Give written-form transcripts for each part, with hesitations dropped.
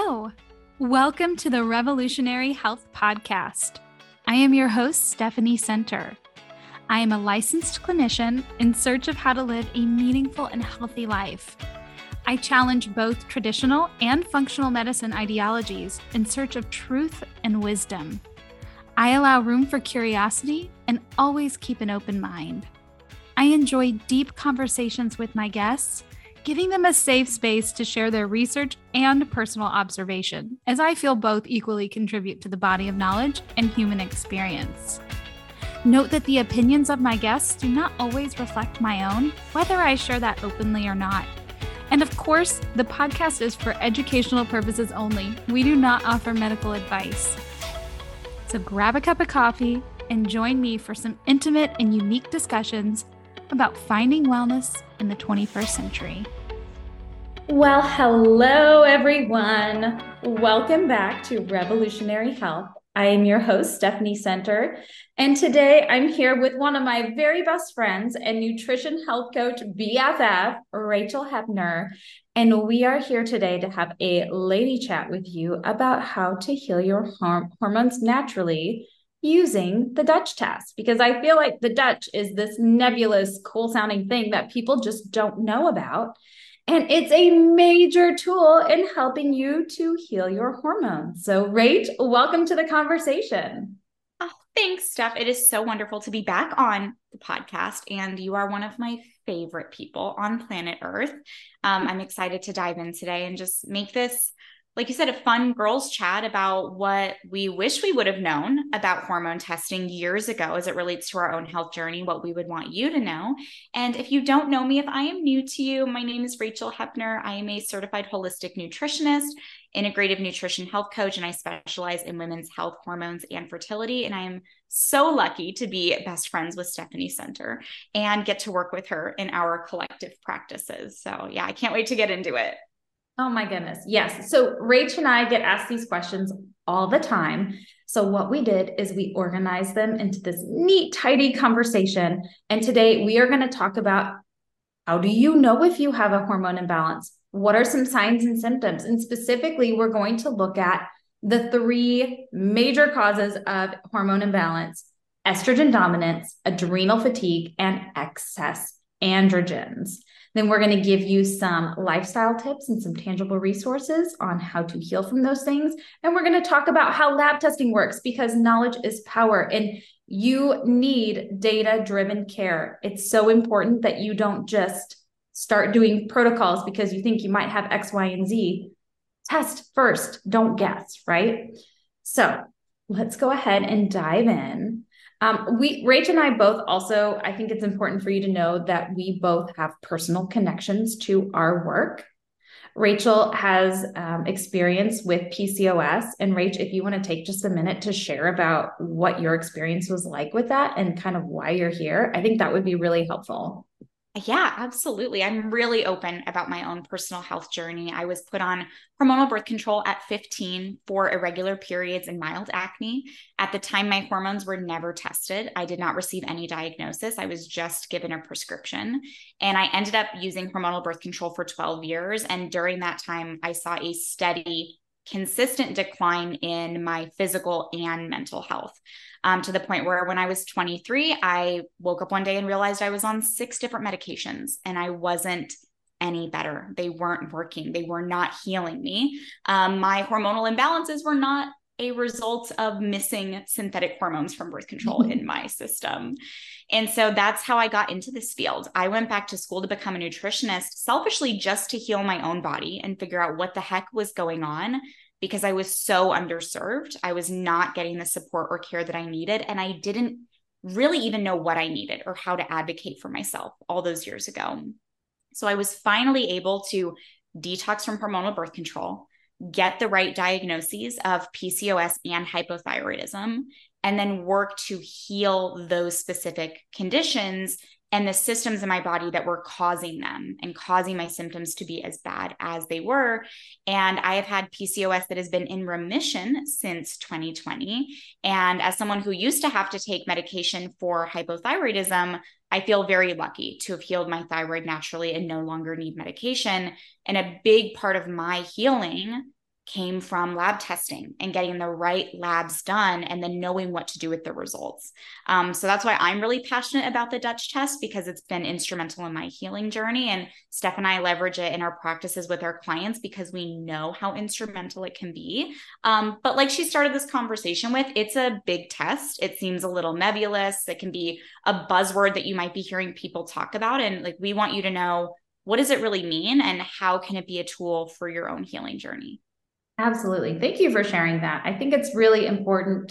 Hello. Welcome to the Revolutionary Health Podcast. I am your host, Stephanie Center. I am a licensed clinician in search of how to live a meaningful and healthy life. I challenge both traditional and functional medicine ideologies in search of truth and wisdom. I allow room for curiosity and always keep an open mind. I enjoy deep conversations with my guests, giving them a safe space to share their research and personal observation, as I feel both equally contribute to the body of knowledge and human experience. Note that the opinions of my guests do not always reflect my own, whether I share that openly or not. And of course, the podcast is for educational purposes only. We do not offer medical advice. So grab a cup of coffee and join me for some intimate and unique discussions about finding wellness in the 21st century. Well, hello, everyone. Welcome back to Revolutionary Health. I am your host, Stephanie Center, and today I'm here with one of my very best friends and nutrition health coach, BFF, Rachel Hepner, and we are here today to have a lady chat with you about how to heal your hormones naturally using the Dutch test, because I feel like the Dutch is this nebulous, cool sounding thing that people just don't know about. And it's a major tool in helping you to heal your hormones. So Rach, welcome to the conversation. Oh, thanks, Steph. It is so wonderful to be back on the podcast, and you are one of my favorite people on planet Earth. I'm excited to dive in today and just make this, like you said, a fun girls chat about what we wish we would have known about hormone testing years ago as it relates to our own health journey, what we would want you to know. And if you don't know me, if I am new to you, my name is Rachel Hepner. I am a certified holistic nutritionist, integrative nutrition health coach, and I specialize in women's health, hormones, and fertility. And I am so lucky to be best friends with Stephanie Center and get to work with her in our collective practices. So yeah, I can't wait to get into it. Oh my goodness. Yes. So Rach and I get asked these questions all the time. So what we did is we organized them into this neat, tidy conversation. And today we are going to talk about, how do you know if you have a hormone imbalance? What are some signs and symptoms? And specifically, we're going to look at the three major causes of hormone imbalance: estrogen dominance, adrenal fatigue, and excess androgens. Then we're going to give you some lifestyle tips and some tangible resources on how to heal from those things. And we're going to talk about how lab testing works, because knowledge is power and you need data-driven care. It's so important that you don't just start doing protocols because you think you might have X, Y, and Z. Test first, don't guess, right? So let's go ahead and dive in. Rach and I both also, I think it's important for you to know that we both have personal connections to our work. Rachel has experience with PCOS. And Rach, if you want to take just a minute to share about what your experience was like with that and kind of why you're here, I think that would be really helpful. Yeah, absolutely. I'm really open about my own personal health journey. I was put on hormonal birth control at 15 for irregular periods and mild acne. At the time, my hormones were never tested. I did not receive any diagnosis. I was just given a prescription. And I ended up using hormonal birth control for 12 years. And during that time, I saw a steady, consistent decline in my physical and mental health. To the point where when I was 23, I woke up one day and realized I was on 6 different medications and I wasn't any better. They weren't working. They were not healing me. My hormonal imbalances were not a result of missing synthetic hormones from birth control in my system. And so that's how I got into this field. I went back to school to become a nutritionist, selfishly just to heal my own body and figure out what the heck was going on, because I was so underserved. I was not getting the support or care that I needed. And I didn't really even know what I needed or how to advocate for myself all those years ago. So I was finally able to detox from hormonal birth control, get the right diagnoses of PCOS and hypothyroidism, and then work to heal those specific conditions and the systems in my body that were causing them and causing my symptoms to be as bad as they were. And I have had PCOS that has been in remission since 2020. And as someone who used to have to take medication for hypothyroidism, I feel very lucky to have healed my thyroid naturally and no longer need medication. And a big part of my healing came from lab testing and getting the right labs done and then knowing what to do with the results. So that's why I'm really passionate about the Dutch test, because it's been instrumental in my healing journey. And Steph and I leverage it in our practices with our clients because we know how instrumental it can be. But like she started this conversation with, it's a big test. It seems a little nebulous. It can be a buzzword that you might be hearing people talk about. And like, we want you to know, what does it really mean and how can it be a tool for your own healing journey? Absolutely. Thank you for sharing that. I think it's really important.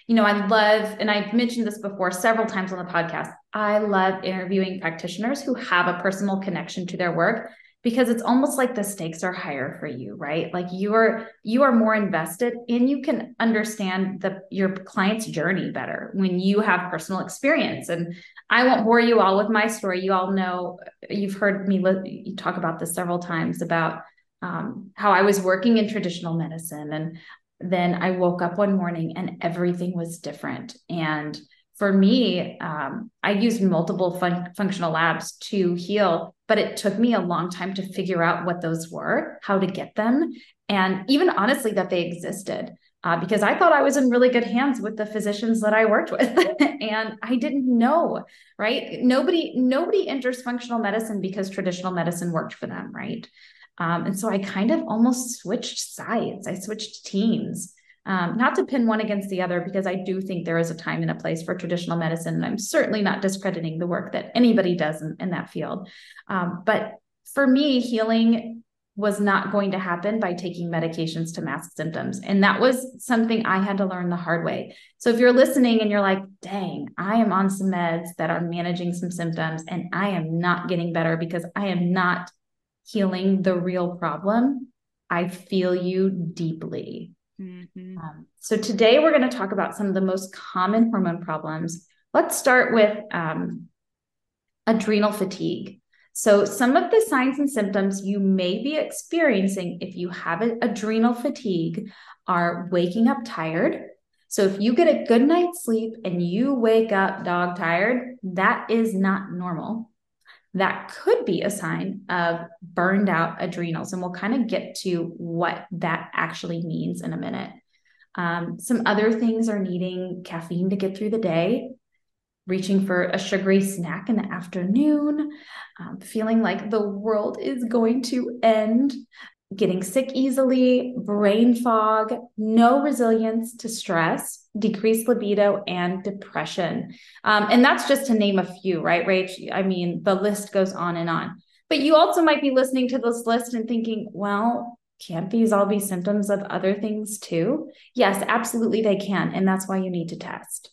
I love, and I've mentioned this before several times on the podcast, I love interviewing practitioners who have a personal connection to their work, because it's almost like the stakes are higher for you, right? Like you are more invested and you can understand your client's journey better when you have personal experience. And I won't bore you all with my story. You all know, you've heard me talk about this several times about how I was working in traditional medicine. And then I woke up one morning and everything was different. And for me, I used multiple functional labs to heal, but it took me a long time to figure out what those were, how to get them, and even honestly that they existed. Because I thought I was in really good hands with the physicians that I worked with. And I didn't know, right? Nobody enters functional medicine because traditional medicine worked for them, right? And so I kind of almost switched sides. I switched teams, not to pin one against the other, because I do think there is a time and a place for traditional medicine. And I'm certainly not discrediting the work that anybody does in that field. But for me, healing was not going to happen by taking medications to mask symptoms. And that was something I had to learn the hard way. So if you're listening and you're like, dang, I am on some meds that are managing some symptoms and I am not getting better because I am not healing the real problem, I feel you deeply. Mm-hmm. So today we're going to talk about some of the most common hormone problems. Let's start with adrenal fatigue. So some of the signs and symptoms you may be experiencing if you have adrenal fatigue are waking up tired. So if you get a good night's sleep and you wake up dog tired, that is not normal. That could be a sign of burned out adrenals. And we'll kind of get to what that actually means in a minute. Some other things are needing caffeine to get through the day, reaching for a sugary snack in the afternoon, feeling like the world is going to end, getting sick easily, brain fog, no resilience to stress, decreased libido, and depression. And that's just to name a few, right, Rach? I mean, the list goes on and on. But you also might be listening to this list and thinking, well, can't these all be symptoms of other things too? Yes, absolutely they can. And that's why you need to test.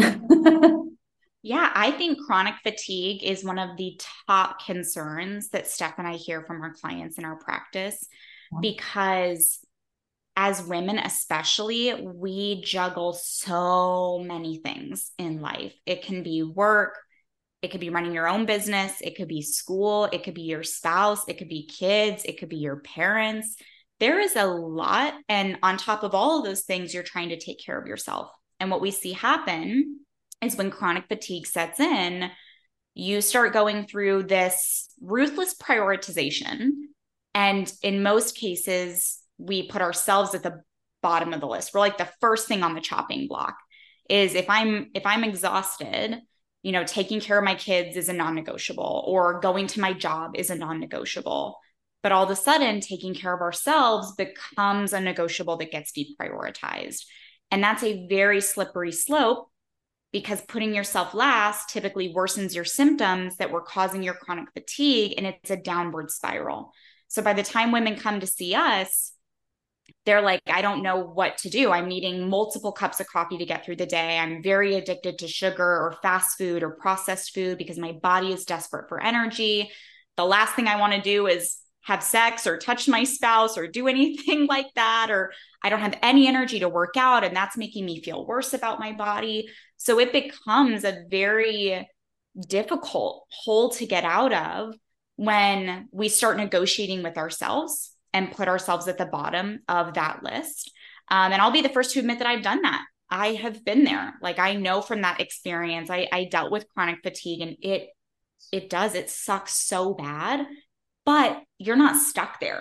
Yeah, I think chronic fatigue is one of the top concerns that Steph and I hear from our clients in our practice, because as women, especially, we juggle so many things in life. It can be work, it could be running your own business, it could be school, it could be your spouse, it could be kids, it could be your parents. There is a lot. And on top of all of those things, you're trying to take care of yourself. And what we see happen is when chronic fatigue sets in, you start going through this ruthless prioritization. And in most cases, we put ourselves at the bottom of the list. We're like the first thing on the chopping block. Is if I'm exhausted, taking care of my kids is a non-negotiable, or going to my job is a non-negotiable. But all of a sudden, taking care of ourselves becomes a negotiable that gets deprioritized. And that's a very slippery slope, because putting yourself last typically worsens your symptoms that were causing your chronic fatigue, and it's a downward spiral. So by the time women come to see us, they're like, I don't know what to do. I'm needing multiple cups of coffee to get through the day. I'm very addicted to sugar or fast food or processed food because my body is desperate for energy. The last thing I want to do is have sex or touch my spouse or do anything like that, or I don't have any energy to work out, and that's making me feel worse about my body. So it becomes a very difficult hole to get out of when we start negotiating with ourselves and put ourselves at the bottom of that list. And I'll be the first to admit that I've done that. I have been there. Like, I know from that experience, I dealt with chronic fatigue, and it sucks so bad, but you're not stuck there.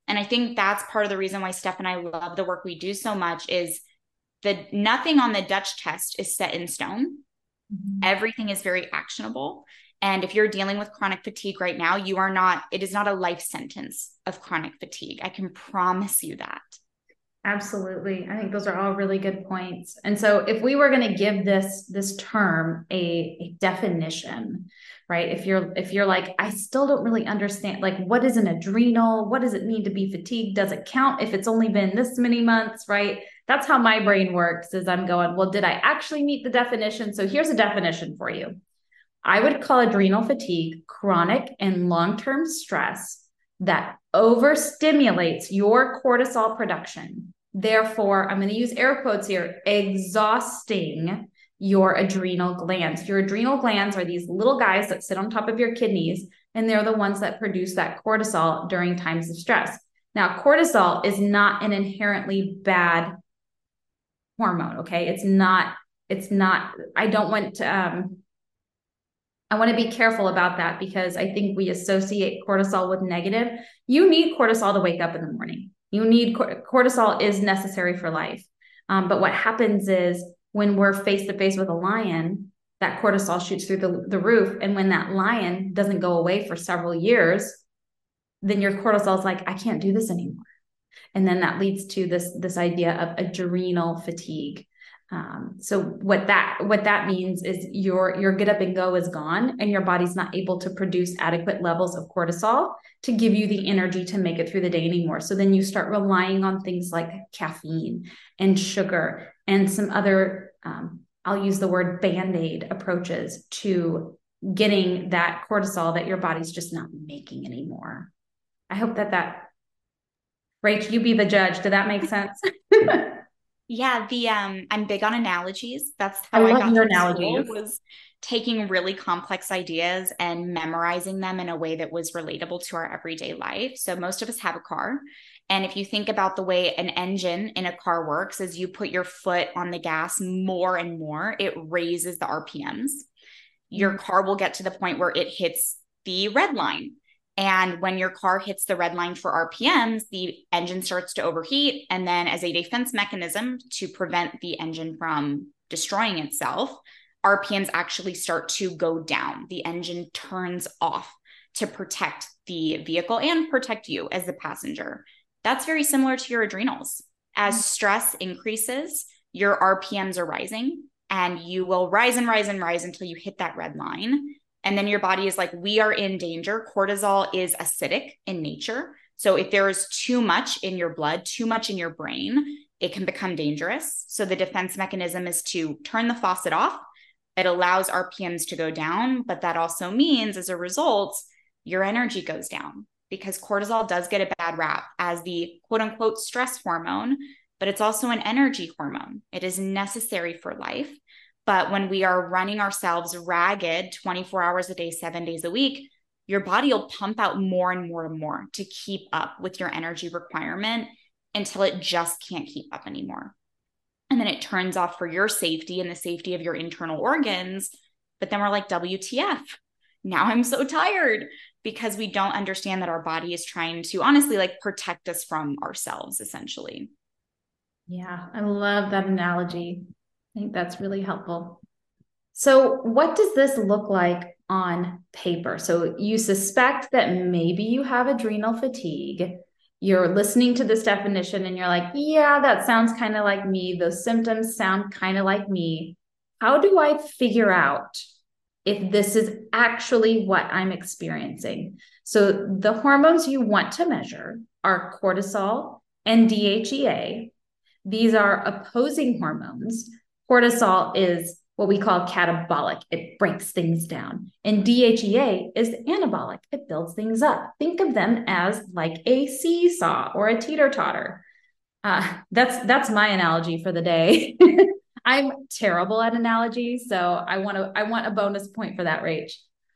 And I think that's part of the reason why Steph and I love the work we do so much is that nothing on the Dutch test is set in stone. Mm-hmm. Everything is very actionable. And if you're dealing with chronic fatigue right now, it is not a life sentence of chronic fatigue. I can promise you that. Absolutely. I think those are all really good points. And so if we were going to give this term a definition, right? If you're like, I still don't really understand, like, what is an adrenal? What does it mean to be fatigued? Does it count if it's only been this many months, right? That's how my brain works, is I'm going, well, did I actually meet the definition? So here's a definition for you. I would call adrenal fatigue chronic and long-term stress that overstimulates your cortisol production. Therefore, I'm going to use air quotes here, exhausting your adrenal glands. Your adrenal glands are these little guys that sit on top of your kidneys, and they're the ones that produce that cortisol during times of stress. Now, cortisol is not an inherently bad hormone, okay? It's not, I want to be careful about that, because I think we associate cortisol with negative. You need cortisol to wake up in the morning. Cortisol is necessary for life. But what happens is when we're face to face with a lion, that cortisol shoots through the roof. And when that lion doesn't go away for several years, then your cortisol is like, I can't do this anymore. And then that leads to this idea of adrenal fatigue. So what that means is your get up and go is gone, and your body's not able to produce adequate levels of cortisol to give you the energy to make it through the day anymore. So then you start relying on things like caffeine and sugar and some other, I'll use the word Band-Aid approaches to getting that cortisol that your body's just not making anymore. I hope that Rach, you be the judge. Did that make sense? Yeah, I'm big on analogies. That's how I got your analogies. Was taking really complex ideas and memorizing them in a way that was relatable to our everyday life. So most of us have a car. And if you think about the way an engine in a car works, as you put your foot on the gas more and more, it raises the RPMs. Your car will get to the point where it hits the red line. And when your car hits the red line for RPMs, the engine starts to overheat. And then as a defense mechanism to prevent the engine from destroying itself, RPMs actually start to go down. The engine turns off to protect the vehicle and protect you as the passenger. That's very similar to your adrenals. As stress increases, your RPMs are rising, and you will rise and rise and rise until you hit that red line. And then your body is like, we are in danger. Cortisol is acidic in nature. So if there is too much in your blood, too much in your brain, it can become dangerous. So the defense mechanism is to turn the faucet off. It allows RPMs to go down, but that also means as a result, your energy goes down, because cortisol does get a bad rap as the quote unquote stress hormone, but it's also an energy hormone. It is necessary for life. But when we are running ourselves ragged 24 hours a day, 7 days a week, your body will pump out more and more and more to keep up with your energy requirement until it just can't keep up anymore. And then it turns off for your safety and the safety of your internal organs. But then we're like, WTF, now I'm so tired, because we don't understand that our body is trying to honestly like protect us from ourselves, essentially. Yeah, I love that analogy. I think that's really helpful. So what does this look like on paper? So you suspect that maybe you have adrenal fatigue. You're listening to this definition and you're like, yeah, that sounds kind of like me. Those symptoms sound kind of like me. How do I figure out if this is actually what I'm experiencing? So the hormones you want to measure are cortisol and DHEA. These are opposing hormones. Cortisol is what we call catabolic. It breaks things down. And DHEA is anabolic. It builds things up. Think of them as like a seesaw or a teeter-totter. That's my analogy for the day. I'm terrible at analogies, so I want a bonus point for that, Rach.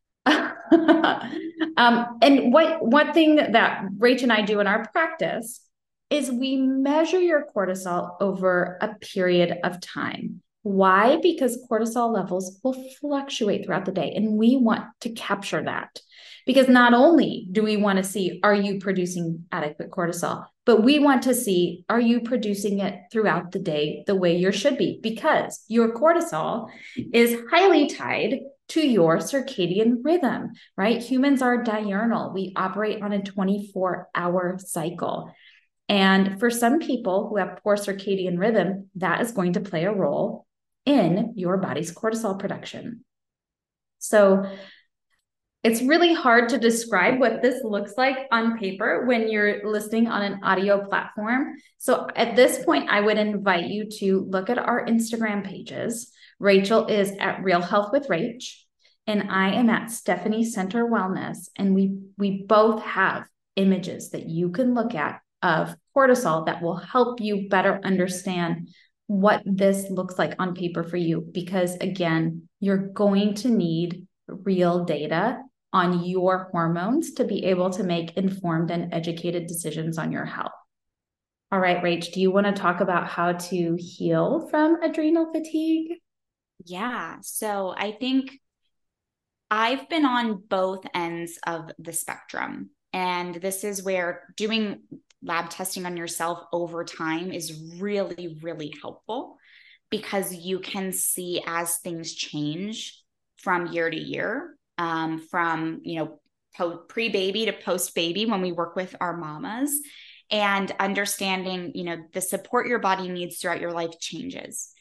And one thing that Rach and I do in our practice is we measure your cortisol over a period of time. Why? Because cortisol levels will fluctuate throughout the day, and we want to capture that. Because not only do we want to see, are you producing adequate cortisol, but we want to see, are you producing it throughout the day the way you should be? Because your cortisol is highly tied to your circadian rhythm, right? Humans are diurnal. We operate on a 24-hour cycle. And for some people who have poor circadian rhythm, that is going to play a role in your body's cortisol production. So it's really hard to describe what this looks like on paper when you're listening on an audio platform. So at this point, I would invite you to look at our Instagram pages. Rachel is at Real Health with Rach, and I am at Stephanie Center Wellness. And we both have images that you can look at of cortisol that will help you better understand what this looks like on paper for you. Because again, you're going to need real data on your hormones to be able to make informed and educated decisions on your health. All right, Rach, do you want to talk about how to heal from adrenal fatigue? Yeah. So I think I've been on both ends of the spectrum. And this is where doing lab testing on yourself over time is really, really helpful, because you can see as things change from year to year, from, pre-baby to post-baby when we work with our mamas, and understanding, the support your body needs throughout your life changes.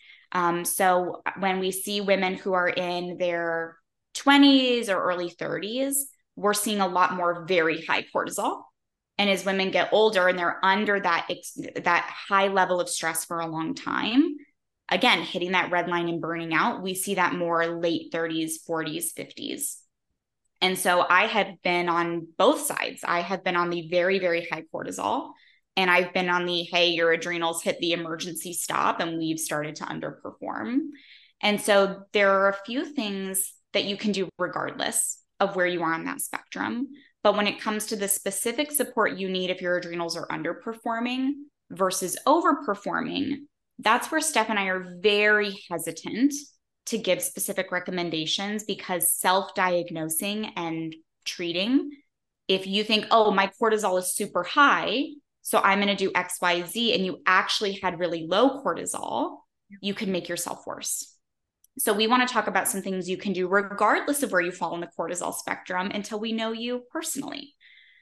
So when we see women who are in their 20s or early 30s, we're seeing a lot more very high cortisol. And as women get older and they're under that high level of stress for a long time, again, hitting that red line and burning out, we see that more late 30s, 40s, 50s. And so I have been on both sides. I have been on the very, very high cortisol, and I've been on the, hey, your adrenals hit the emergency stop and we've started to underperform. And so there are a few things that you can do regardless of where you are on that spectrum. But when it comes to the specific support you need if your adrenals are underperforming versus overperforming, that's where Steph and I are very hesitant to give specific recommendations, because self-diagnosing and treating, if you think, oh, my cortisol is super high, so I'm going to do X, Y, Z, and you actually had really low cortisol, you can make yourself worse. So we want to talk about some things you can do regardless of where you fall on the cortisol spectrum until we know you personally.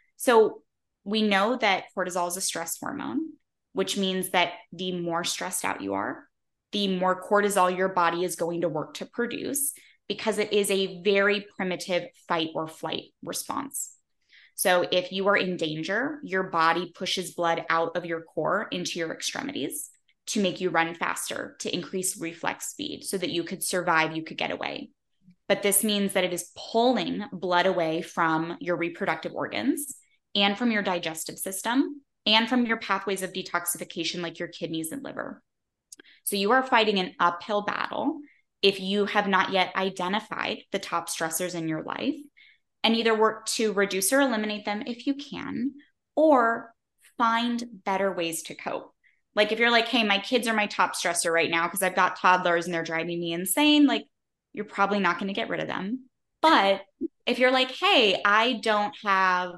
So we know that cortisol is a stress hormone, which means that the more stressed out you are, the more cortisol your body is going to work to produce, because it is a very primitive fight or flight response. So if you are in danger, your body pushes blood out of your core into your extremities to make you run faster, to increase reflex speed so that you could survive, you could get away. But this means that it is pulling blood away from your reproductive organs and from your digestive system and from your pathways of detoxification, like your kidneys and liver. So you are fighting an uphill battle if you have not yet identified the top stressors in your life, and either work to reduce or eliminate them if you can, or find better ways to cope. Like if you're like, hey, my kids are my top stressor right now because I've got toddlers and they're driving me insane, like you're probably not going to get rid of them. But if you're like, hey, I don't have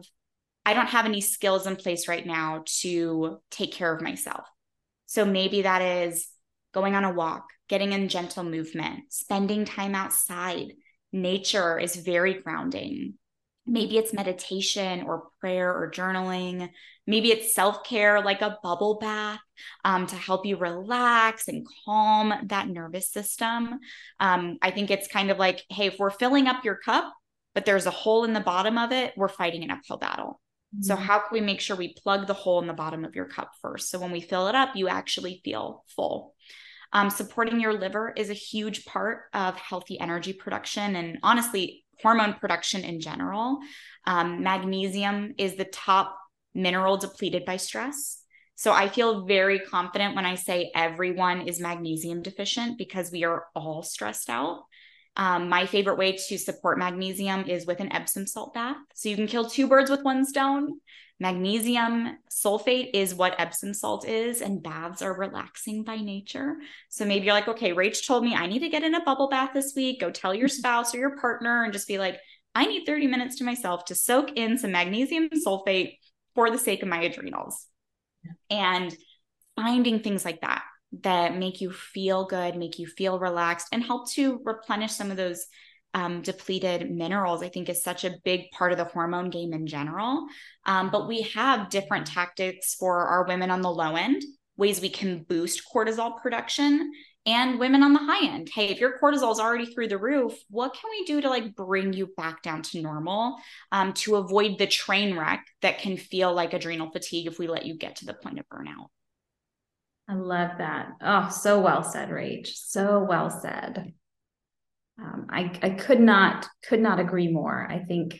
any skills in place right now to take care of myself. So maybe that is going on a walk, getting in gentle movement, spending time outside. Nature is very grounding. Maybe it's meditation or prayer or journaling. Maybe it's self-care, like a bubble bath, to help you relax and calm that nervous system. I think it's kind of like, hey, if we're filling up your cup, but there's a hole in the bottom of it, we're fighting an uphill battle. Mm-hmm. So how can we make sure we plug the hole in the bottom of your cup first? So when we fill it up, you actually feel full. Supporting your liver is a huge part of healthy energy production and honestly, hormone production in general. Magnesium is the top mineral depleted by stress. So I feel very confident when I say everyone is magnesium deficient, because we are all stressed out. My favorite way to support magnesium is with an Epsom salt bath. So you can kill two birds with one stone. Magnesium sulfate is what Epsom salt is, and baths are relaxing by nature. So maybe you're like, okay, Rach told me I need to get in a bubble bath this week. Go tell your spouse or your partner and just be like, I need 30 minutes to myself to soak in some magnesium sulfate for the sake of my adrenals. Yeah. And finding things like that make you feel good, make you feel relaxed, and help to replenish some of those depleted minerals, I think is such a big part of the hormone game in general. But we have different tactics for our women on the low end, ways we can boost cortisol production, and women on the high end. Hey, if your cortisol is already through the roof, what can we do to like bring you back down to normal, to avoid the train wreck that can feel like adrenal fatigue if we let you get to the point of burnout? I love that. Oh, so well said, Rach. So well said. I could not agree more. I think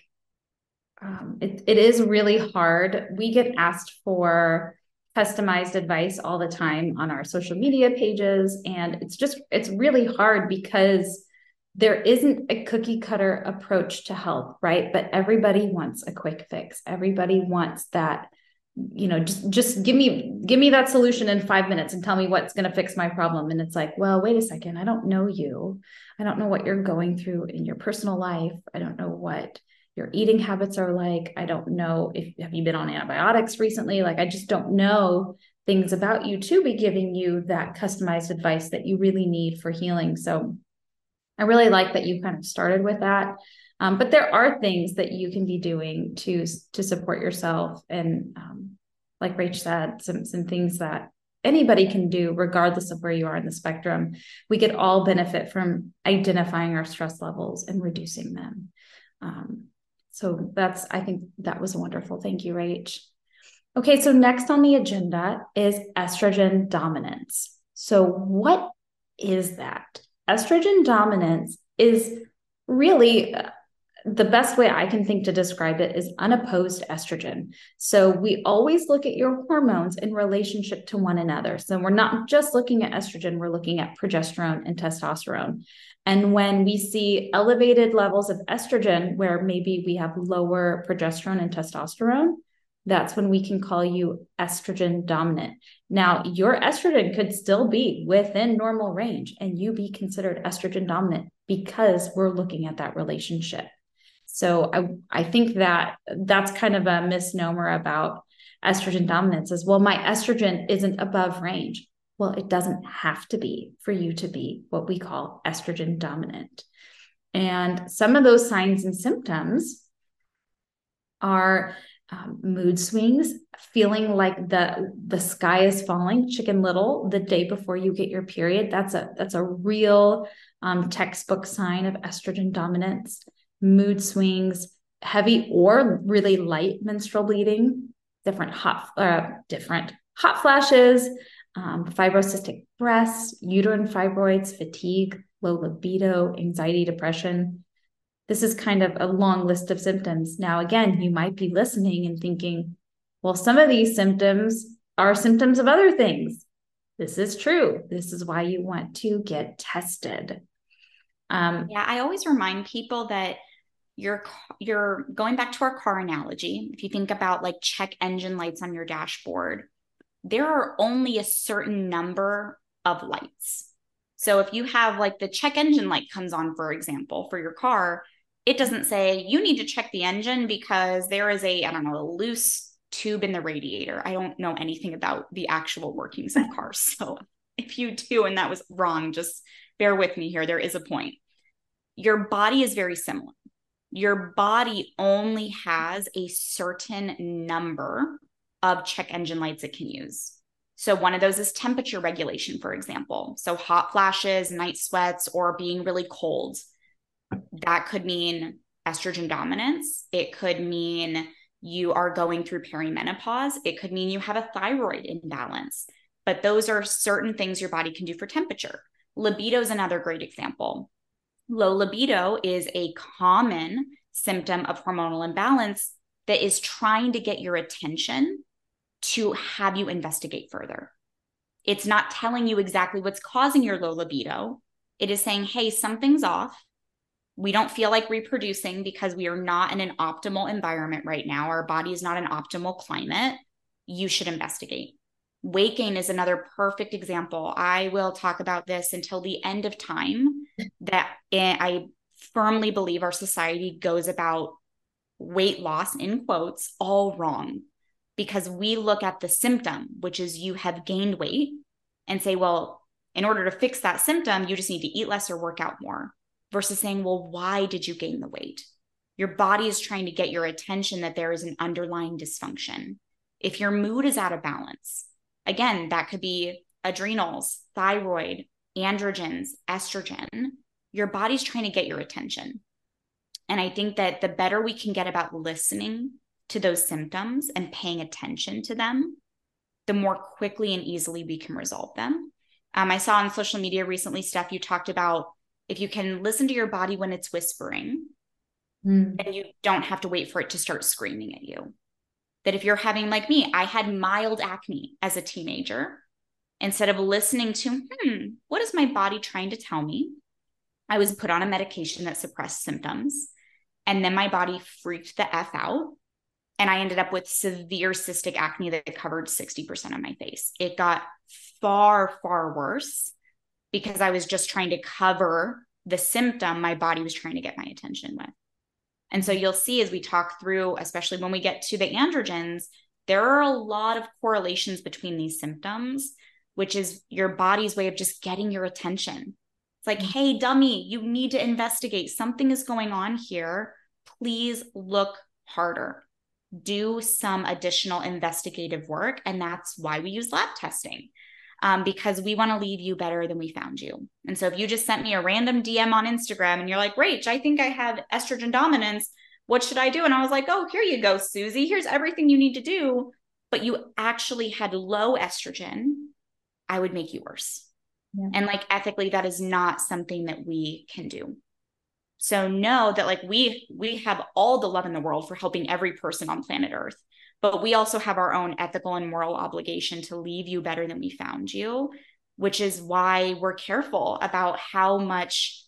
it is really hard. We get asked for customized advice all the time on our social media pages, and it's really hard because there isn't a cookie cutter approach to health, right? But everybody wants a quick fix. Everybody wants that, just give me that solution in 5 minutes and tell me what's going to fix my problem. And it's like, well, wait a second. I don't know you. I don't know what you're going through in your personal life. I don't know what your eating habits are like. I don't know have you been on antibiotics recently? Like, I just don't know things about you to be giving you that customized advice that you really need for healing. So I really like that you kind of started with that. But there are things that you can be doing to support yourself. And like Rach said, some things that anybody can do regardless of where you are in the spectrum. We could all benefit from identifying our stress levels and reducing them. So I think that was wonderful. Thank you, Rach. Okay, so next on the agenda is estrogen dominance. So what is that? Estrogen dominance is really the best way I can think to describe it is unopposed estrogen. So we always look at your hormones in relationship to one another. So we're not just looking at estrogen, we're looking at progesterone and testosterone. And when we see elevated levels of estrogen, where maybe we have lower progesterone and testosterone, that's when we can call you estrogen dominant. Now, your estrogen could still be within normal range and you be considered estrogen dominant because we're looking at that relationship. So I think that's kind of a misnomer about estrogen dominance is, well, my estrogen isn't above range. Well, it doesn't have to be for you to be what we call estrogen dominant. And some of those signs and symptoms are mood swings, feeling like the sky is falling, Chicken Little, the day before you get your period. That's a real textbook sign of estrogen dominance. Mood swings, heavy or really light menstrual bleeding, different hot flashes, fibrocystic breasts, uterine fibroids, fatigue, low libido, anxiety, depression. This is kind of a long list of symptoms. Now, again, you might be listening and thinking, well, some of these symptoms are symptoms of other things. This is true. This is why you want to get tested. I always remind people that you're going back to our car analogy. If you think about like check engine lights on your dashboard, there are only a certain number of lights. So if you have like the check engine light comes on, for example, for your car, it doesn't say you need to check the engine because there is a loose tube in the radiator. I don't know anything about the actual workings of cars. So if you do, and that was wrong, just bear with me here. There is a point. Your body is very similar. Your body only has a certain number of check engine lights it can use. So one of those is temperature regulation, for example. So hot flashes, night sweats, or being really cold. That could mean estrogen dominance. It could mean you are going through perimenopause. It could mean you have a thyroid imbalance. But those are certain things your body can do for temperature. Libido is another great example. Low libido is a common symptom of hormonal imbalance that is trying to get your attention to have you investigate further. It's not telling you exactly what's causing your low libido. It is saying, hey, something's off. we don't feel like reproducing because we are not in an optimal environment right now. Our body is not an optimal climate. You should investigate. Weight gain is another perfect example. I will talk about this until the end of time, that I firmly believe our society goes about weight loss, in quotes, all wrong, because we look at the symptom, which is you have gained weight, and say, well, in order to fix that symptom, you just need to eat less or work out more, versus saying, well, why did you gain the weight? Your body is trying to get your attention that there is an underlying dysfunction. If your mood is out of balance, again, that could be adrenals, thyroid, androgens, estrogen. Your body's trying to get your attention. And I think that the better we can get about listening to those symptoms and paying attention to them, the more quickly and easily we can resolve them. I saw on social media recently, Steph, you talked about if you can listen to your body when it's whispering, then you don't have to wait for it to start screaming at you. That if you're having, like me, I had mild acne as a teenager. Instead of listening to, what is my body trying to tell me? I was put on a medication that suppressed symptoms. And then my body freaked the F out. And I ended up with severe cystic acne that covered 60% of my face. It got far, far worse because I was just trying to cover the symptom my body was trying to get my attention with. And so you'll see as we talk through, especially when we get to the androgens, there are a lot of correlations between these symptoms, which is your body's way of just getting your attention. It's like, hey, dummy, you need to investigate. Something is going on here. Please look harder. Do some additional investigative work. And that's why we use lab testing, because we want to leave you better than we found you. And so if you just sent me a random DM on Instagram and you're like, Rach, I think I have estrogen dominance. What should I do? And I was like, oh, here you go, Susie. Here's everything you need to do. But you actually had low estrogen. I would make you worse. Yeah. And like ethically, that is not something that we can do. So know that like we have all the love in the world for helping every person on planet Earth, but we also have our own ethical and moral obligation to leave you better than we found you, which is why we're careful about how much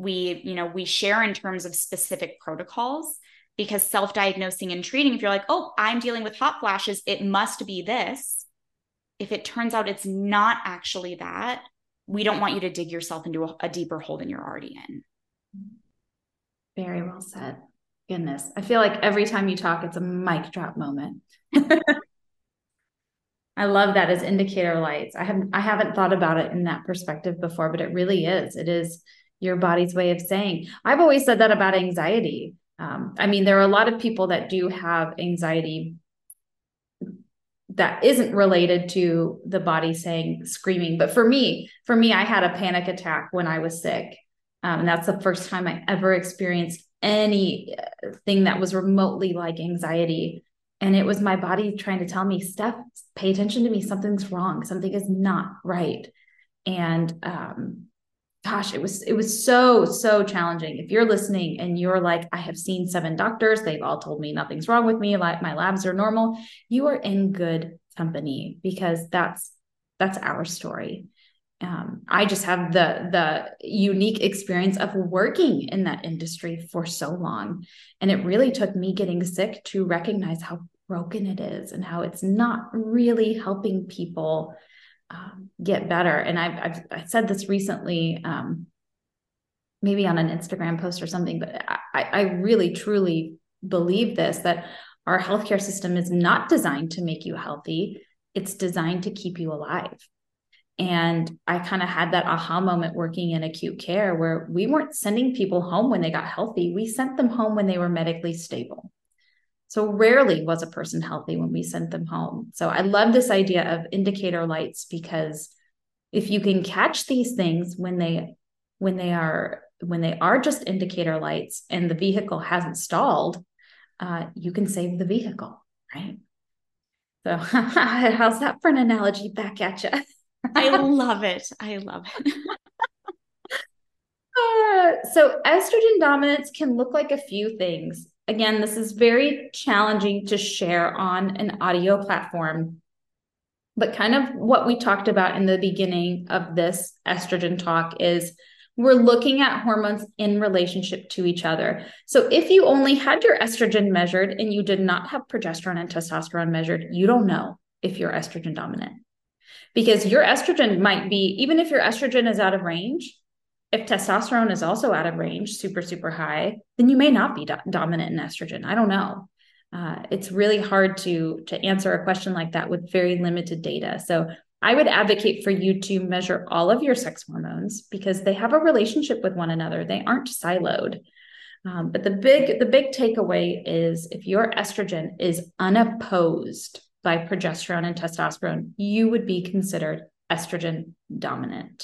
we share in terms of specific protocols, because self-diagnosing and treating, if you're like, oh, I'm dealing with hot flashes, it must be this. If it turns out it's not actually that, we don't want you to dig yourself into a deeper hole than you're already in. Very well said. Goodness. I feel like every time you talk, it's a mic drop moment. I love that as indicator lights. I haven't thought about it in that perspective before, but it really is. It is your body's way of saying. I've always said that about anxiety. There are a lot of people that do have anxiety that isn't related to the body saying, screaming. But for me, I had a panic attack when I was sick. And that's the first time I ever experienced anything that was remotely like anxiety. And it was my body trying to tell me, Steph, pay attention to me. Something's wrong. Something is not right. And it was so challenging. If you're listening and you're like, I have seen 7 doctors, they've all told me nothing's wrong with me, like my labs are normal, you are in good company, because that's our story. I just have the unique experience of working in that industry for so long. And it really took me getting sick to recognize how broken it is and how it's not really helping people get better. And I said this recently, maybe on an Instagram post or something, but I really, truly believe this, that our healthcare system is not designed to make you healthy. It's designed to keep you alive. And I kind of had that aha moment working in acute care, where we weren't sending people home when they got healthy. We sent them home when they were medically stable. So rarely was a person healthy when we sent them home. So I love this idea of indicator lights, because if you can catch these things when they are just indicator lights and the vehicle hasn't stalled, you can save the vehicle, right? So how's that for an analogy back at you? I love it. So estrogen dominance can look like a few things. Again, this is very challenging to share on an audio platform, but kind of what we talked about in the beginning of this estrogen talk is We're looking at hormones in relationship to each other. So if you only had your estrogen measured and you did not have progesterone and testosterone measured, you don't know if you're estrogen dominant. Because your estrogen might be, even if your estrogen is out of range, if testosterone is also out of range, super, super high, then you may not be dominant in estrogen. I don't know. It's really hard to answer a question like that with very limited data. So I would advocate for you to measure all of your sex hormones because they have a relationship with one another. They aren't siloed. But the big takeaway is if your estrogen is unopposed by progesterone and testosterone, you would be considered estrogen dominant.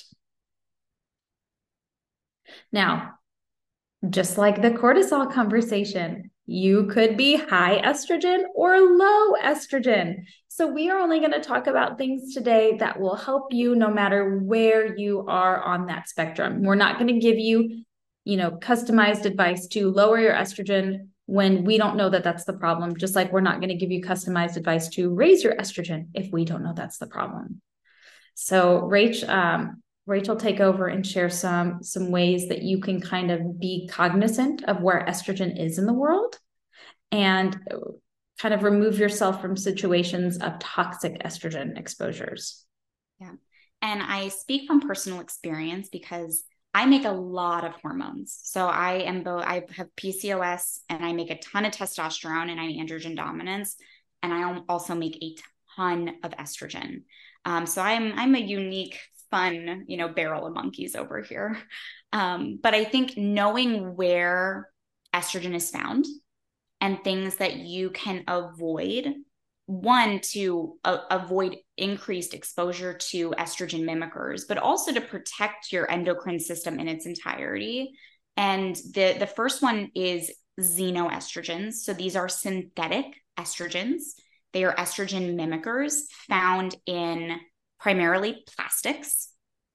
Now, just like the cortisol conversation, you could be high estrogen or low estrogen. So we are only going to talk about things today that will help you no matter where you are on that spectrum. We're not going to give you, customized advice to lower your estrogen when we don't know that that's the problem, just like we're not going to give you customized advice to raise your estrogen if we don't know that's the problem. So Rachel, take over and share some ways that you can kind of be cognizant of where estrogen is in the world and kind of remove yourself from situations of toxic estrogen exposures. Yeah. And I speak from personal experience because I make a lot of hormones. So I have PCOS and I make a ton of testosterone and I'm androgen dominance. And I also make a ton of estrogen. So I'm a unique, fun, barrel of monkeys over here. But I think knowing where estrogen is found and things that you can avoid, one, to avoid increased exposure to estrogen mimickers, but also to protect your endocrine system in its entirety. And the first one is xenoestrogens. So these are synthetic estrogens. They are estrogen mimickers found in primarily plastics,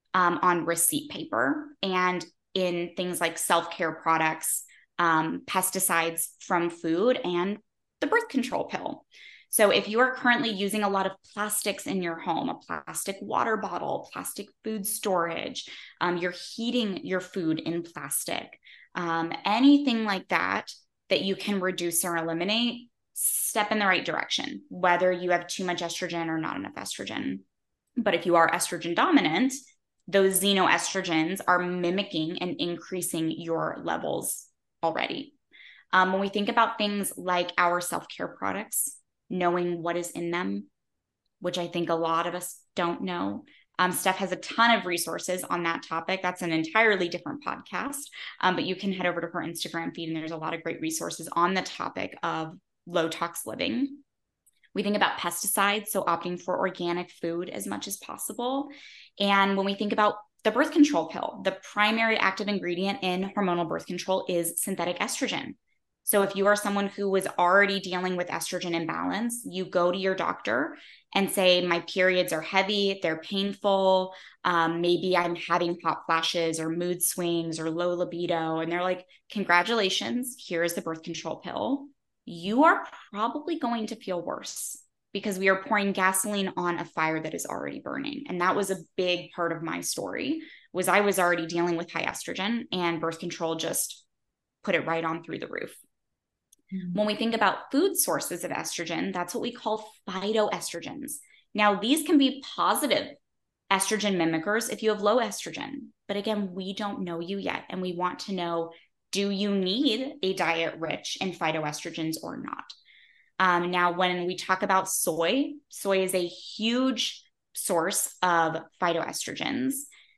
on receipt paper, and in things like self-care products, pesticides from food, and the birth control pill. So if you are currently using a lot of plastics in your home, a plastic water bottle, plastic food storage, you're heating your food in plastic, anything like that you can reduce or eliminate, step in the right direction, whether you have too much estrogen or not enough estrogen. But if you are estrogen dominant, those xenoestrogens are mimicking and increasing your levels already. When we think about things like our self-care products, knowing what is in them, which I think a lot of us don't know. Steph has a ton of resources on that topic. That's an entirely different podcast, but you can head over to her Instagram feed and there's a lot of great resources on the topic of low tox living. We think about pesticides, so opting for organic food as much as possible. And when we think about the birth control pill, the primary active ingredient in hormonal birth control is synthetic estrogen. So if you are someone who was already dealing with estrogen imbalance, you go to your doctor and say, my periods are heavy, they're painful, maybe I'm having hot flashes or mood swings or low libido. And they're like, congratulations, here is the birth control pill. You are probably going to feel worse because we are pouring gasoline on a fire that is already burning. And that was a big part of my story, was I was already dealing with high estrogen and birth control just put it right on through the roof. When we think about food sources of estrogen, that's what we call phytoestrogens. Now, these can be positive estrogen mimickers if you have low estrogen. But again, we don't know you yet. And we want to know, do you need a diet rich in phytoestrogens or not? Now, when we talk about soy is a huge source of phytoestrogens.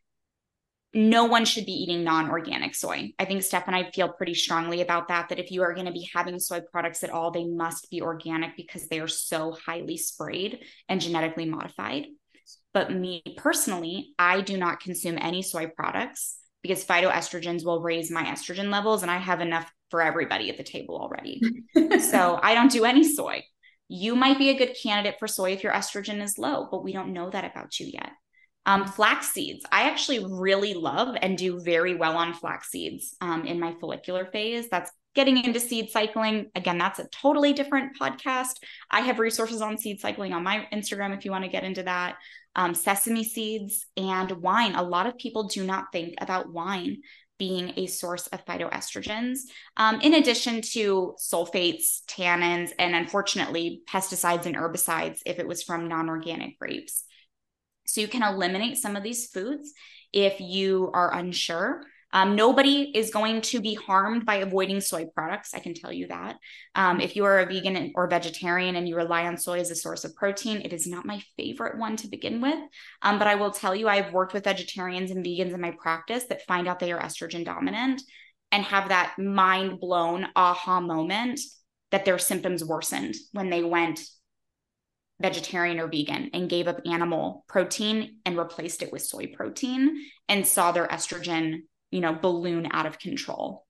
No one should be eating non-organic soy. I think Steph and I feel pretty strongly about that if you are going to be having soy products at all, they must be organic because they are so highly sprayed and genetically modified. But me personally, I do not consume any soy products because phytoestrogens will raise my estrogen levels and I have enough for everybody at the table already. So I don't do any soy. You might be a good candidate for soy if your estrogen is low, but we don't know that about you yet. Flax seeds. I actually really love and do very well on flax seeds in my follicular phase. That's getting into seed cycling, again, that's a totally different podcast. I have resources on seed cycling on my Instagram if you want to get into that. Sesame seeds and wine. A lot of people do not think about wine being a source of phytoestrogens, in addition to sulfates, tannins, and unfortunately pesticides and herbicides if it was from non-organic grapes. So you can eliminate some of these foods if you are unsure. Nobody is going to be harmed by avoiding soy products. I can tell you that. If you are a vegan or vegetarian and you rely on soy as a source of protein, it is not my favorite one to begin with. But I will tell you, I've worked with vegetarians and vegans in my practice that find out they are estrogen dominant and have that mind blown aha moment that their symptoms worsened when they went vegetarian or vegan and gave up animal protein and replaced it with soy protein and saw their estrogen balloon out of control.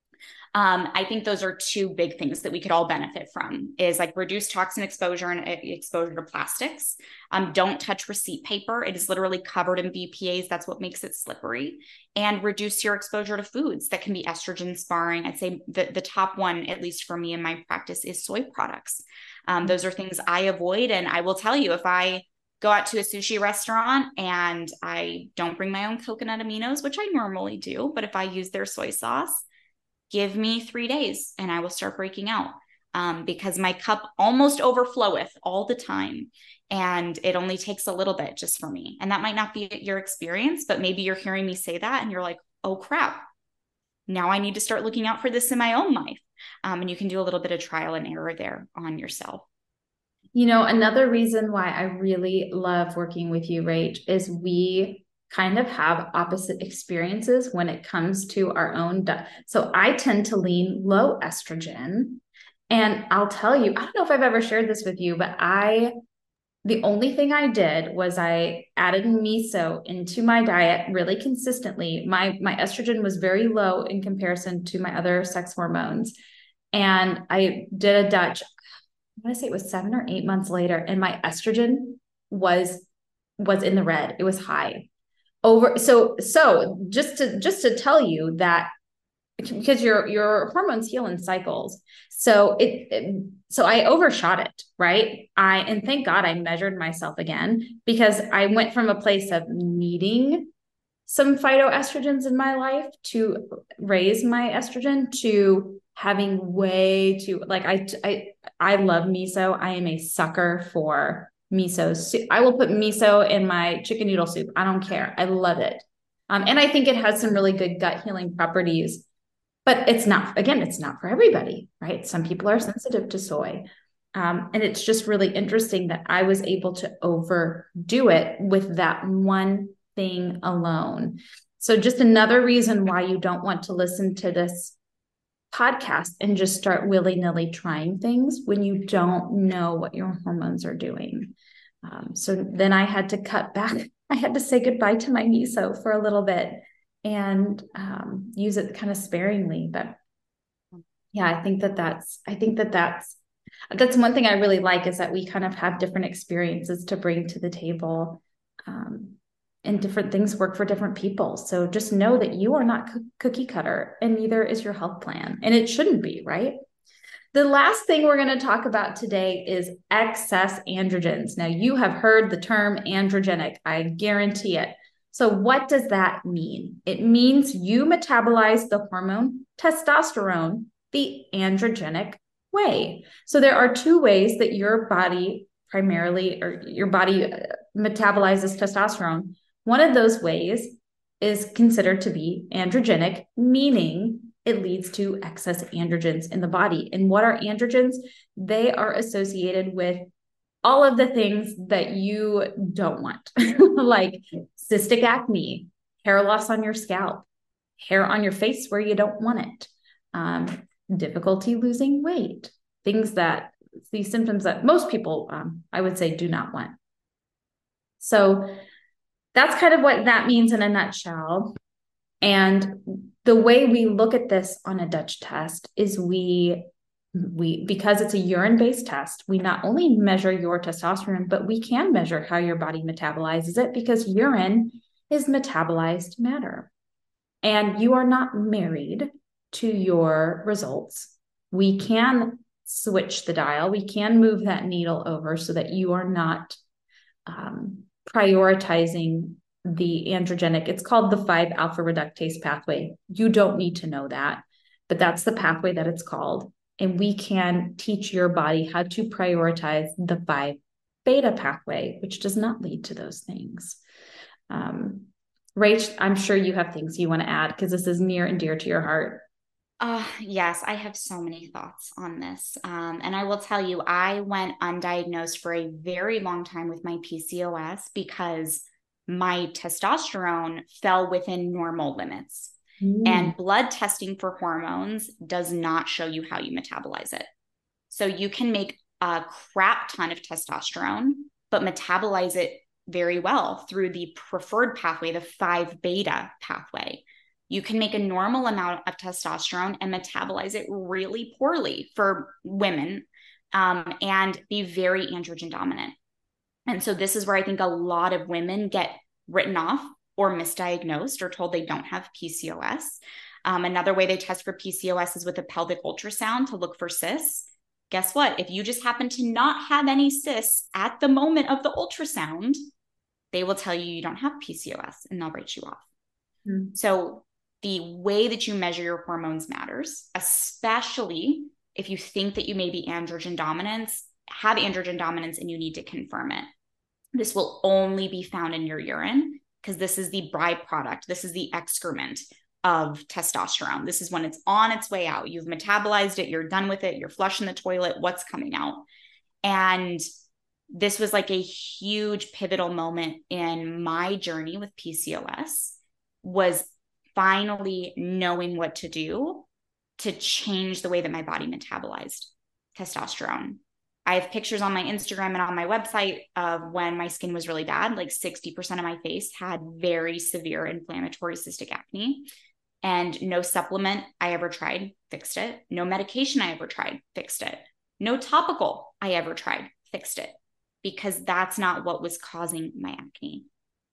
I think those are two big things that we could all benefit from is like reduce toxin exposure and exposure to plastics. Don't touch receipt paper. It is literally covered in BPAs. That's what makes it slippery. And reduce your exposure to foods that can be estrogen sparing. I'd say the top one, at least for me in my practice, is soy products. Those are things I avoid. And I will tell you, if I go out to a sushi restaurant and I don't bring my own coconut aminos, which I normally do, but if I use their soy sauce, give me 3 days and I will start breaking out because my cup almost overfloweth all the time. And it only takes a little bit just for me. And that might not be your experience, but maybe you're hearing me say that and you're like, oh crap, now I need to start looking out for this in my own life. And you can do a little bit of trial and error there on yourself. Another reason why I really love working with you, Rach, is we kind of have opposite experiences when it comes to our own. So I tend to lean low estrogen. And I'll tell you, I don't know if I've ever shared this with you, but the only thing I did was I added miso into my diet really consistently. My estrogen was very low in comparison to my other sex hormones. And I did a Dutch, I want to say it was 7 or 8 months later, and my estrogen was in the red. It was high. So just to tell you that, because your hormones heal in cycles. So so I overshot it, right? And thank God I measured myself again, because I went from a place of needing some phytoestrogens in my life to raise my estrogen to having way too, like I love miso. I am a sucker for miso soup. I will put miso in my chicken noodle soup. I don't care. I love it. And I think it has some really good gut healing properties, but it's not for everybody, right? Some people are sensitive to soy. And it's just really interesting that I was able to overdo it with that one thing alone. So just another reason why you don't want to listen to this podcast and just start willy-nilly trying things when you don't know what your hormones are doing. So then I had to cut back. I had to say goodbye to my miso for a little bit and use it kind of sparingly. But yeah, I think that's one thing I really like, is that we kind of have different experiences to bring to the table. And different things work for different people. So just know that you are not cookie cutter, and neither is your health plan. And it shouldn't be, right? The last thing we're going to talk about today is excess androgens. Now, you have heard the term androgenic. I guarantee it. So what does that mean? It means you metabolize the hormone testosterone the androgenic way. So there are two ways that your body metabolizes testosterone. One of those ways is considered to be androgenic, meaning it leads to excess androgens in the body. And what are androgens? They are associated with all of the things that you don't want, like cystic acne, hair loss on your scalp, hair on your face where you don't want it, difficulty losing weight, these symptoms that most people, I would say, do not want. So that's kind of what that means in a nutshell. And the way we look at this on a Dutch test is we because it's a urine-based test, we not only measure your testosterone, but we can measure how your body metabolizes it, because urine is metabolized matter. And you are not married to your results. We can switch the dial. We can move that needle over so that you are not prioritizing the androgenic. It's called the 5-alpha reductase pathway. You don't need to know that, but that's the pathway that it's called. And we can teach your body how to prioritize the 5-beta pathway, which does not lead to those things. Rach, I'm sure you have things you want to add because this is near and dear to your heart. Yes, I have so many thoughts on this. And I will tell you, I went undiagnosed for a very long time with my PCOS because my testosterone fell within normal limits. And blood testing for hormones does not show you how you metabolize it. So you can make a crap ton of testosterone, but metabolize it very well through the preferred pathway, the 5-beta pathway. You can make a normal amount of testosterone and metabolize it really poorly for women, and be very androgen dominant. And so this is where I think a lot of women get written off or misdiagnosed or told they don't have PCOS. Another way they test for PCOS is with a pelvic ultrasound to look for cysts. Guess what? If you just happen to not have any cysts at the moment of the ultrasound, they will tell you don't have PCOS and they'll write you off. So the way that you measure your hormones matters, especially if you think that you may be androgen dominance, have androgen dominance, and you need to confirm it. This will only be found in your urine because this is the byproduct. This is the excrement of testosterone. This is when it's on its way out. You've metabolized it. You're done with it. You're flushing the toilet. What's coming out? And this was like a huge pivotal moment in my journey with PCOS, was finally knowing what to do to change the way that my body metabolized testosterone. I have pictures on my Instagram and on my website of when my skin was really bad. Like 60% of my face had very severe inflammatory cystic acne, and no supplement I ever tried fixed it. No medication I ever tried fixed it. No topical I ever tried fixed it, because that's not what was causing my acne.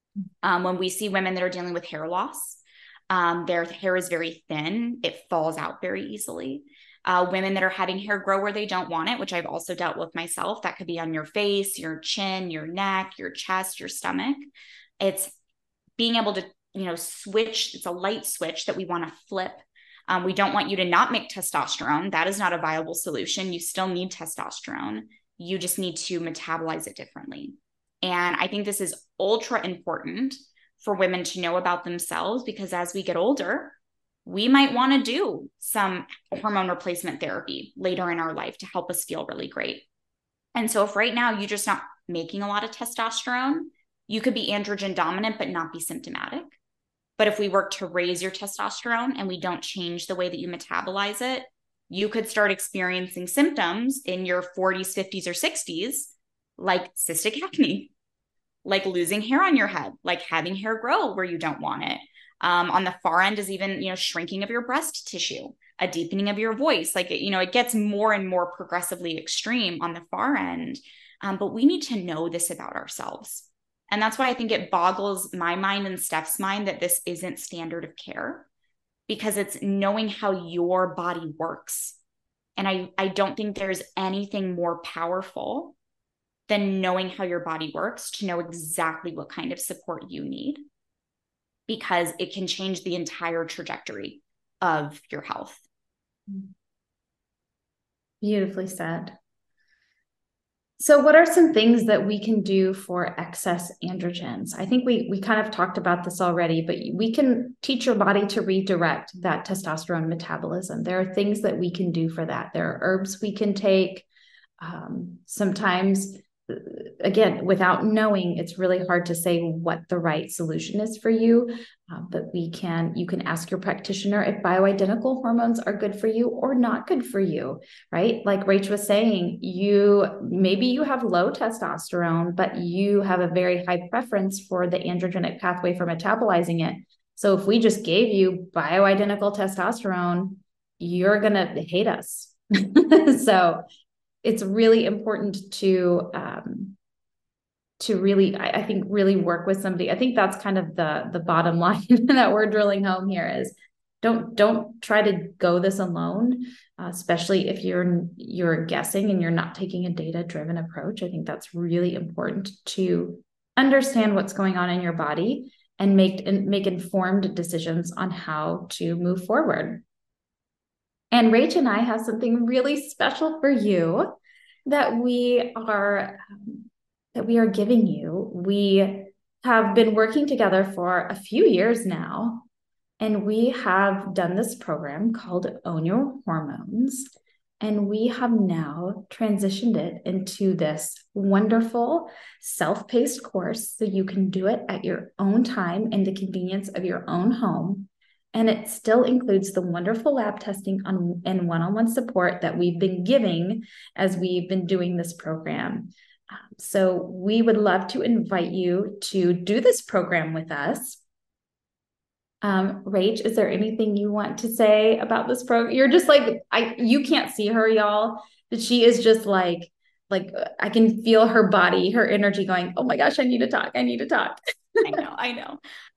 When we see women that are dealing with hair loss, their hair is very thin. It falls out very easily. Women that are having hair grow where they don't want it, which I've also dealt with myself. That could be on your face, your chin, your neck, your chest, your stomach. It's being able to, switch. It's a light switch that we want to flip. We don't want you to not make testosterone. That is not a viable solution. You still need testosterone. You just need to metabolize it differently. And I think this is ultra important for women to know about themselves, because as we get older, we might want to do some hormone replacement therapy later in our life to help us feel really great. And so if right now you're just not making a lot of testosterone, you could be androgen dominant but not be symptomatic. But if we work to raise your testosterone and we don't change the way that you metabolize it, you could start experiencing symptoms in your 40s, 50s, or 60s, like cystic acne, like losing hair on your head, like having hair grow where you don't want it. On the far end is even, shrinking of your breast tissue, a deepening of your voice. Like, it gets more and more progressively extreme on the far end. But we need to know this about ourselves. And that's why I think it boggles my mind and Steph's mind that this isn't standard of care, because it's knowing how your body works. And I don't think there's anything more powerful than knowing how your body works, to know exactly what kind of support you need, because it can change the entire trajectory of your health. Beautifully said. So what are some things that we can do for excess androgens? I think we kind of talked about this already, but we can teach your body to redirect that testosterone metabolism. There are things that we can do for that. There are herbs we can take. Sometimes, again, without knowing, it's really hard to say what the right solution is for you. But you can ask your practitioner if bioidentical hormones are good for you or not good for you, right? Like Rach was saying, maybe you have low testosterone, but you have a very high preference for the androgenic pathway for metabolizing it. So if we just gave you bioidentical testosterone, you're going to hate us. So it's really important to really, I think, really work with somebody. I think that's kind of the bottom line that we're drilling home here is Don't try to go this alone, especially if you're guessing and you're not taking a data-driven approach. I think that's really important to understand what's going on in your body and make informed decisions on how to move forward. And Rach and I have something really special for you that we are giving you. We have been working together for a few years now, and we have done this program called Own Your Hormones. And we have now transitioned it into this wonderful self-paced course so you can do it at your own time in the convenience of your own home. And it still includes the wonderful lab testing and one-on-one support that we've been giving as we've been doing this program. So we would love to invite you to do this program with us. Rach, is there anything you want to say about this program? You're just like, you can't see her, y'all, but she is just like I can feel her body, her energy going, oh my gosh, I need to talk. I need to talk. I know.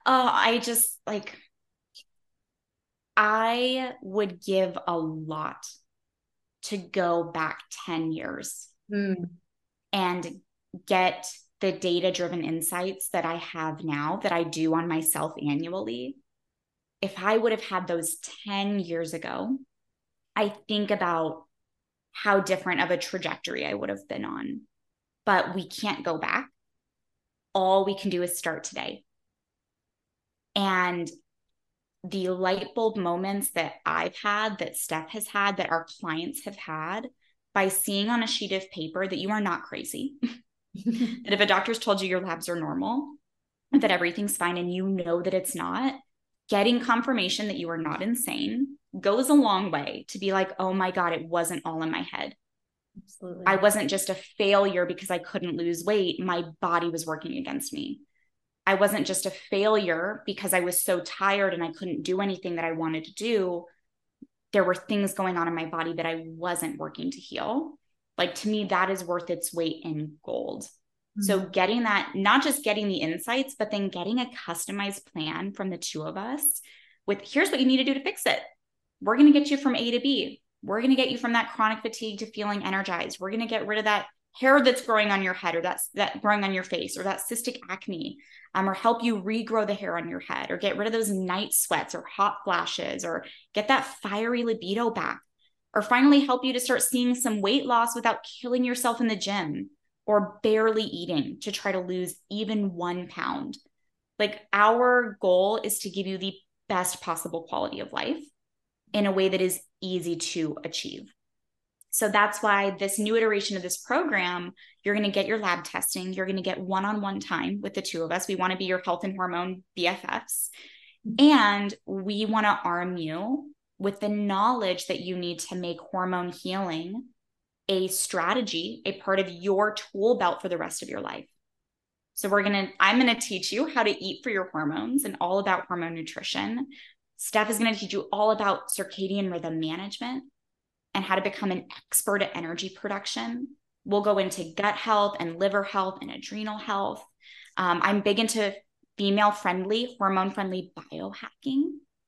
I would give a lot to go back 10 years and get the data-driven insights that I have now, that I do on myself annually. If I would have had those 10 years ago, I think about how different of a trajectory I would have been on. But we can't go back. All we can do is start today. And the light bulb moments that I've had, that Steph has had, that our clients have had, by seeing on a sheet of paper that you are not crazy, that if a doctor's told you your labs are normal, that everything's fine, and you know that it's not, getting confirmation that you are not insane goes a long way to be like, oh my God, it wasn't all in my head. Absolutely. I wasn't just a failure because I couldn't lose weight. My body was working against me. I wasn't just a failure because I was so tired and I couldn't do anything that I wanted to do. There were things going on in my body that I wasn't working to heal. Like, to me, that is worth its weight in gold. Mm-hmm. So getting that, not just getting the insights, but then getting a customized plan from the two of us with, here's what you need to do to fix it. We're going to get you from A to B. We're going to get you from that chronic fatigue to feeling energized. We're going to get rid of that hair that's growing on your head, or that growing on your face, or that cystic acne, or help you regrow the hair on your head, or get rid of those night sweats or hot flashes, or get that fiery libido back, or finally help you to start seeing some weight loss without killing yourself in the gym or barely eating to try to lose even 1 pound. Like, our goal is to give you the best possible quality of life in a way that is easy to achieve. So that's why this new iteration of this program, you're going to get your lab testing. You're going to get one-on-one time with the two of us. We want to be your health and hormone BFFs. And we want to arm you with the knowledge that you need to make hormone healing a strategy, a part of your tool belt for the rest of your life. So I'm going to teach you how to eat for your hormones and all about hormone nutrition. Steph is going to teach you all about circadian rhythm management and how to become an expert at energy production. We'll go into gut health and liver health and adrenal health. I'm big into female-friendly, hormone-friendly biohacking.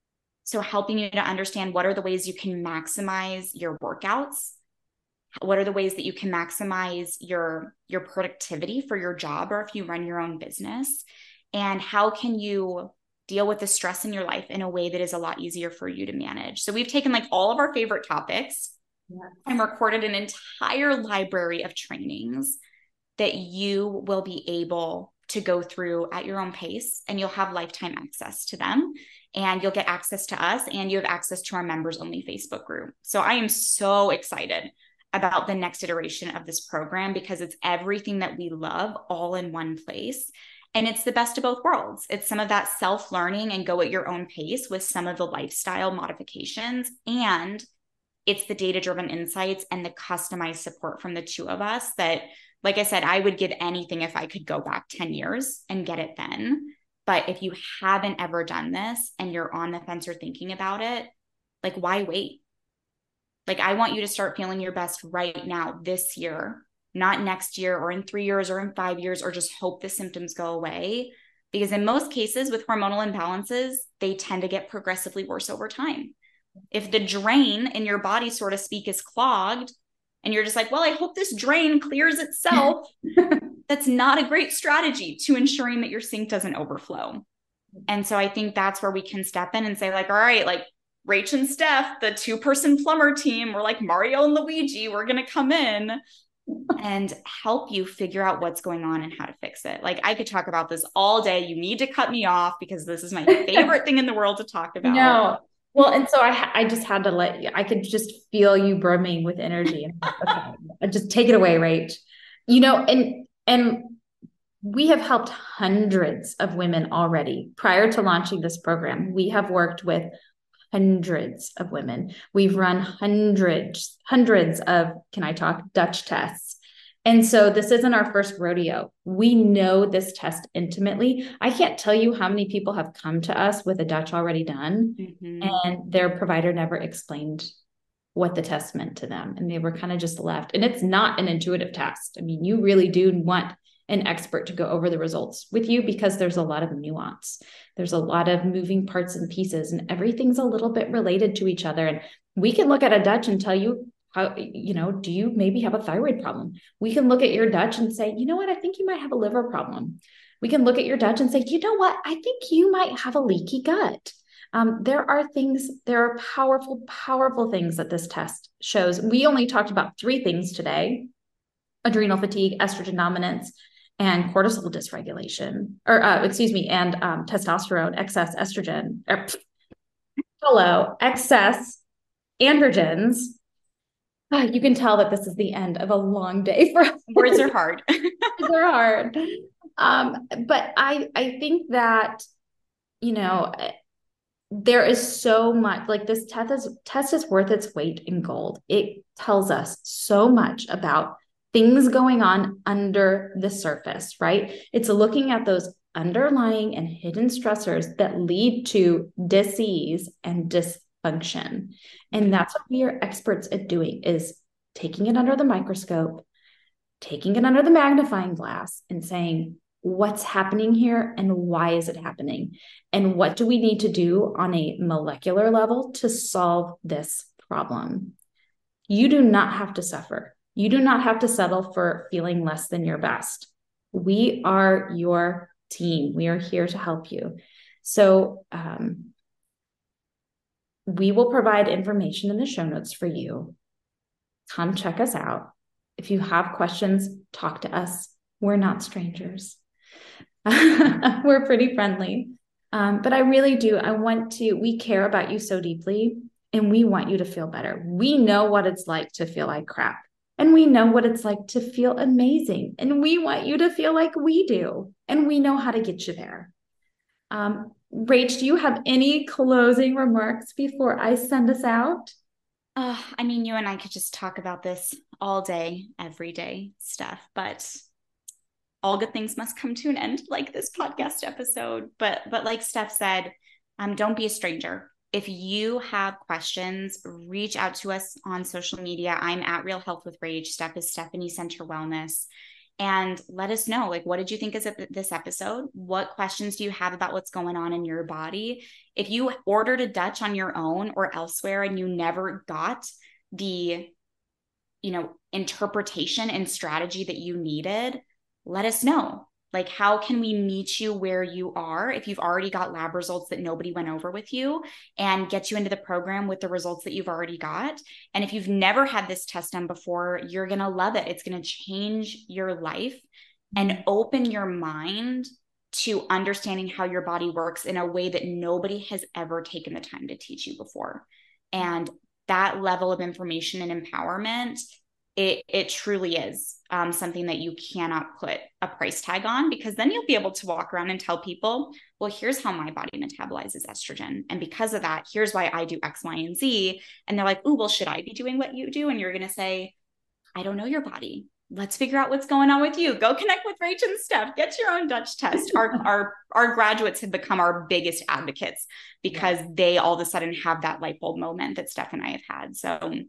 So helping you to understand what are the ways you can maximize your workouts, what are the ways that you can maximize your productivity for your job, or if you run your own business, and how can you deal with the stress in your life in a way that is a lot easier for you to manage. So we've taken like all of our favorite topics and recorded an entire library of trainings that you will be able to go through at your own pace, and you'll have lifetime access to them, and you'll get access to us, and you have access to our members only Facebook group. So I am so excited about the next iteration of this program, because it's everything that we love all in one place. And it's the best of both worlds. It's some of that self-learning and go at your own pace with some of the lifestyle modifications. And it's the data-driven insights and the customized support from the two of us that, like I said, I would give anything if I could go back 10 years and get it then. But if you haven't ever done this and you're on the fence or thinking about it, like, why wait? Like, I want you to start feeling your best right now, this year, not next year or in 3 years or in 5 years, or just hope the symptoms go away, because in most cases with hormonal imbalances, they tend to get progressively worse over time. If the drain in your body, so to speak, is clogged, and you're just like, well, I hope this drain clears itself, that's not a great strategy to ensuring that your sink doesn't overflow. And so I think that's where we can step in and say, like, all right, like Rach and Steph, the 2-person plumber team, we're like Mario and Luigi, we're going to come in and help you figure out what's going on and how to fix it. Like, I could talk about this all day. You need to cut me off because this is my favorite thing in the world to talk about. No. Well, and so I just had to let you, I could just feel you brimming with energy. Okay, just take it away, Rach. You know, and we have helped hundreds of women already. Prior to launching this program, we have worked with hundreds of women. We've run hundreds of, can I talk, Dutch tests. And so this isn't our first rodeo. We know this test intimately. I can't tell you how many people have come to us with a Dutch already done, and their provider never explained what the test meant to them. And they were kind of just left. And it's not an intuitive test. I mean, you really do want an expert to go over the results with you because there's a lot of nuance. There's a lot of moving parts and pieces, and everything's a little bit related to each other. And we can look at a Dutch and tell you, how, you know, do you maybe have a thyroid problem? We can look at your Dutch and say, you know what, I think you might have a liver problem. We can look at your Dutch and say, you know what, I think you might have a leaky gut. There are powerful, powerful things that this test shows. We only talked about 3 things today: adrenal fatigue, estrogen dominance, and cortisol dysregulation, and testosterone, excess estrogen, excess androgens. You can tell that this is the end of a long day for us. Words are hard. Words are hard. But I think that, you know, there is so much, like, this test is worth its weight in gold. It tells us so much about things going on under the surface, right? It's looking at those underlying and hidden stressors that lead to disease and dysfunction. And that's what we are experts at doing, is taking it under the microscope, taking it under the magnifying glass, and saying, what's happening here and why is it happening? And what do we need to do on a molecular level to solve this problem? You do not have to suffer. You do not have to settle for feeling less than your best. We are your team. We are here to help you. So we will provide information in the show notes for you. Come check us out. If you have questions, talk to us. We're not strangers. We're pretty friendly. But I really do. We care about you so deeply, and we want you to feel better. We know what it's like to feel like crap, and we know what it's like to feel amazing. And we want you to feel like we do, and we know how to get you there. Rach, do you have any closing remarks before I send us out? I mean, you and I could just talk about this all day, every day, Steph, but all good things must come to an end, like this podcast episode. But like Steph said, don't be a stranger. If you have questions, reach out to us on social media. I'm at Real Health with Rach. Steph is Stephanie Center Wellness. And let us know, like, what did you think of this episode? What questions do you have about what's going on in your body? If you ordered a Dutch on your own or elsewhere and you never got the, interpretation and strategy that you needed, let us know. Like, how can we meet you where you are if you've already got lab results that nobody went over with you, and get you into the program with the results that you've already got? And if you've never had this test done before, you're going to love it. It's going to change your life and open your mind to understanding how your body works in a way that nobody has ever taken the time to teach you before. And that level of information and empowerment, it truly is something that you cannot put a price tag on, because then you'll be able to walk around and tell people, well, here's how my body metabolizes estrogen. And because of that, here's why I do X, Y, and Z. And they're like, oh, well, should I be doing what you do? And you're going to say, I don't know your body. Let's figure out what's going on with you. Go connect with Rach and Steph. Get your own Dutch test. Our graduates have become our biggest advocates because they all of a sudden have that light bulb moment that Steph and I have had. So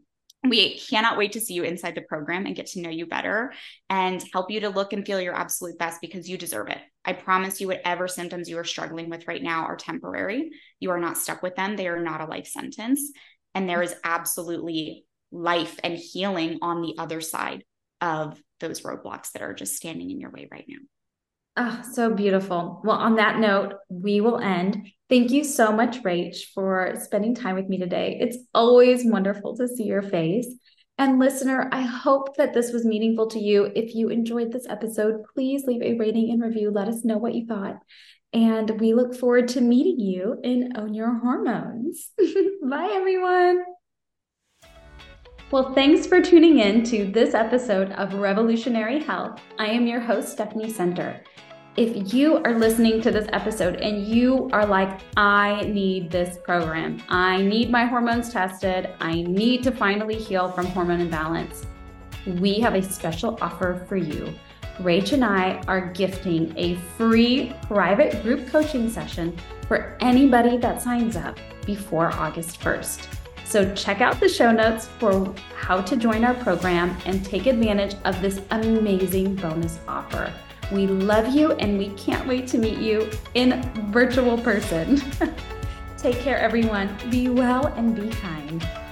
We cannot wait to see you inside the program and get to know you better and help you to look and feel your absolute best, because you deserve it. I promise you, whatever symptoms you are struggling with right now are temporary. You are not stuck with them. They are not a life sentence. And there is absolutely life and healing on the other side of those roadblocks that are just standing in your way right now. Oh, so beautiful. Well, on that note, we will end. Thank you so much, Rach, for spending time with me today. It's always wonderful to see your face. And listener, I hope that this was meaningful to you. If you enjoyed this episode, please leave a rating and review. Let us know what you thought. And we look forward to meeting you in Own Your Hormones. Bye, everyone. Well, thanks for tuning in to this episode of Revolutionary Health. I am your host, Stephanie Center. If you are listening to this episode and you are like, I need this program, I need my hormones tested, I need to finally heal from hormone imbalance, we have a special offer for you. Rach and I are gifting a free private group coaching session for anybody that signs up before August 1st. So check out the show notes for how to join our program and take advantage of this amazing bonus offer. We love you and we can't wait to meet you in virtual person. Take care, everyone. Be well and be kind.